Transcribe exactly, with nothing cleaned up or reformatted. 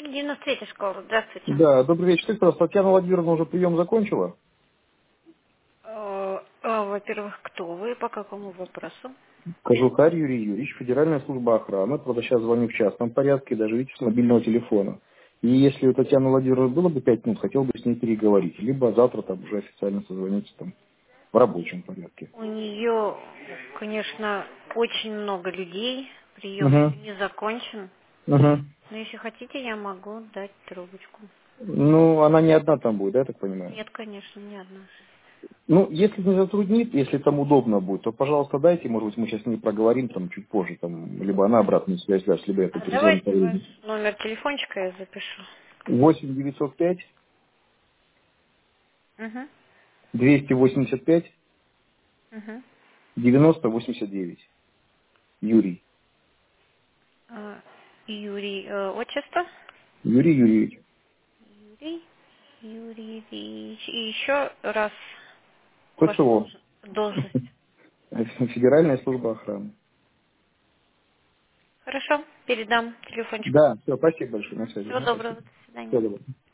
девяносто третья школа, здравствуйте. Да, добрый вечер. Скажите, пожалуйста, Татьяна Владимировна уже прием закончила? Э, а, Во-первых, кто вы, по какому вопросу? Кожухарь Юрий Юрьевич, Федеральная служба охраны. Правда, сейчас звоню в частном порядке, даже видите, с мобильного телефона. И если у Татьяны Владимировны было бы пять минут, хотел бы с ней переговорить. Либо завтра там уже официально созвониться там в рабочем порядке. У нее, конечно, очень много людей, прием Угу. еще не закончен. Угу. Но если хотите, я могу дать трубочку. Ну, она не одна там будет, да, я так понимаю? Нет, конечно, не одна. Ну, если не затруднит, если там удобно будет, то, пожалуйста, дайте, может быть, мы сейчас не проговорим там чуть позже, там, либо она обратную связь даст, либо я А перезвоню по давайте ваш времени. номер телефончика я запишу. восемь девятьсот пять Угу, двести восемьдесят пять угу. девяносто восемьдесят девять. Юрий. А, Юрий, э, отчество? Юрий Юрьевич. Юрий Юрьевич. И еще раз ваша ПСО. долж- должность. Федеральная служба охраны. Хорошо, передам телефончик. Да, все, спасибо большое, на связи. Всего Ага, доброго, спасибо. до свидания. Всего доброго.